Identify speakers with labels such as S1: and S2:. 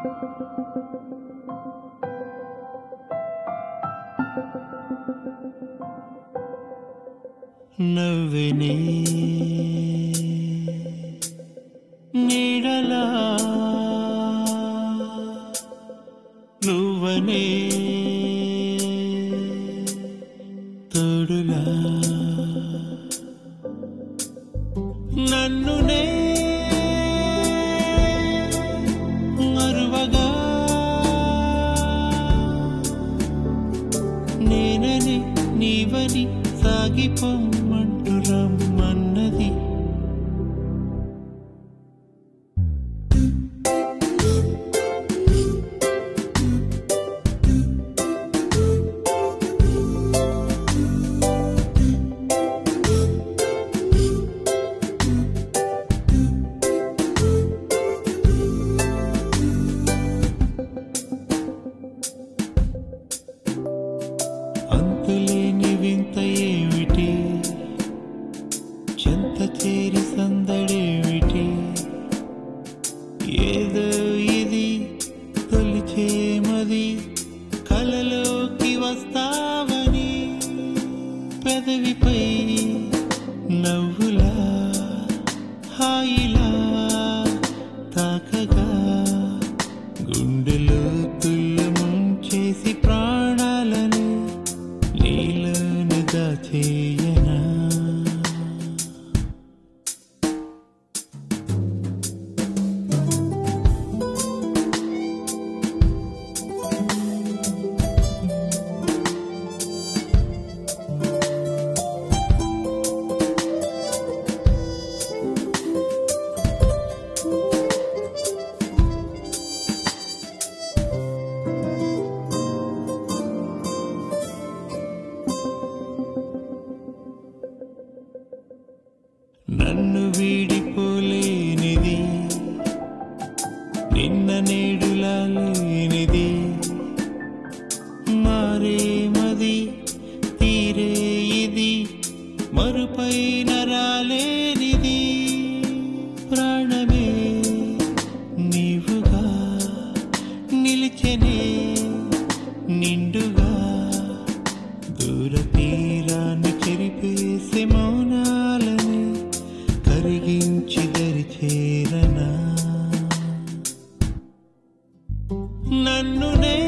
S1: నవ్వెనే నీడలా నువ్వనే తోడులా నన్నునే మరువగా నేనని నీవని సాగిపోమ్మంటూ రమ్మన్నది. అంతులేని వింత ఏమిటి, చెంత చేరి సందడేమిటి, ఏదో ఇది తొలిచేమది కలలోకి వస్తావని పెదవిపై నవ్వులా హాయిలా తాకగా గుండెలో తుల్లముంచేసి ప్రాణాలను నీలోని దాచేయనా. నన్ను వీడిపోలేనిది నిన్న నేడులా లేనిది మారేమది తీరే ఇది మరుపైన రాలేనిది ప్రాణమే నీవుగా నిలిచెనే నిండుగా దూర తీరాన్ని చెరిపేసే మౌనాలని కరిగించి దరి చేరనా. నన్నునే